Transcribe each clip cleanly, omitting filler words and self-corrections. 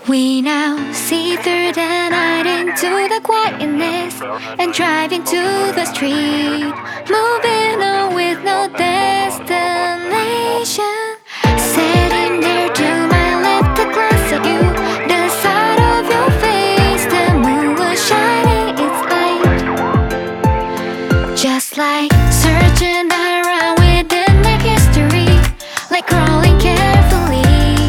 We now see through the night into the quietness and driving to the street, moving on with no destination. Sitting there to my left, the glance of you, the side of your face, the moon was shining its light, just like searching around within the history, like crawling carefully.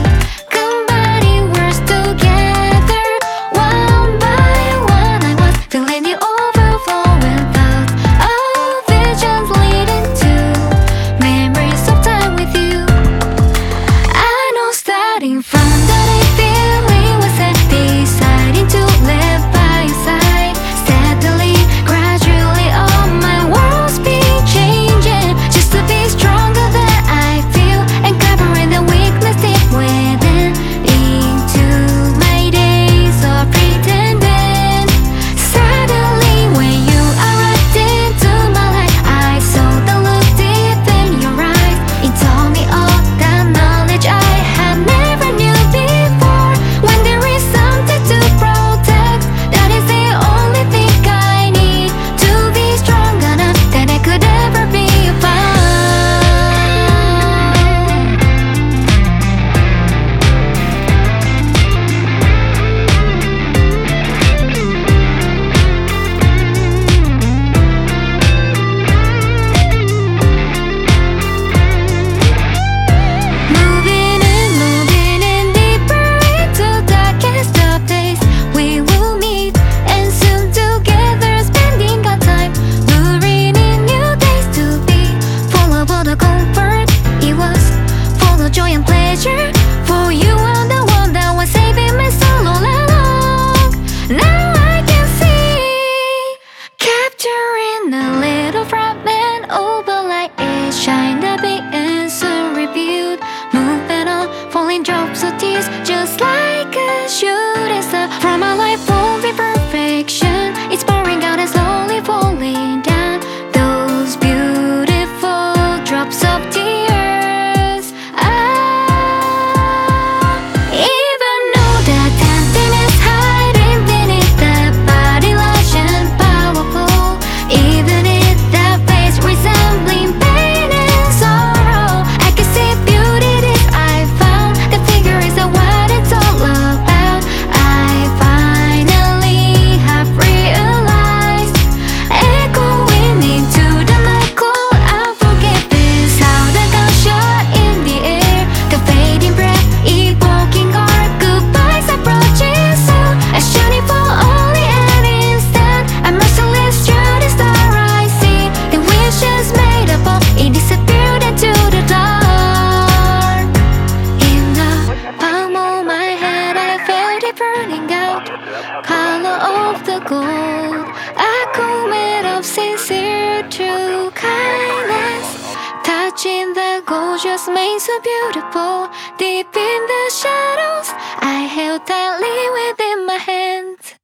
For you, I'm the one that was saving my soul all along. Now I can see, capturing a little fragment over like it shined a bit and so revealed. Moving on, falling drops of tears, just like a shooting star. From my life won't be perfection, it's pouring out and slowly falling down. Those beautiful drops of tears. Burning out, color of the gold, a comet of sincere true kindness, touching the gold just made so beautiful. Deep in the shadows, I held tightly within my hands.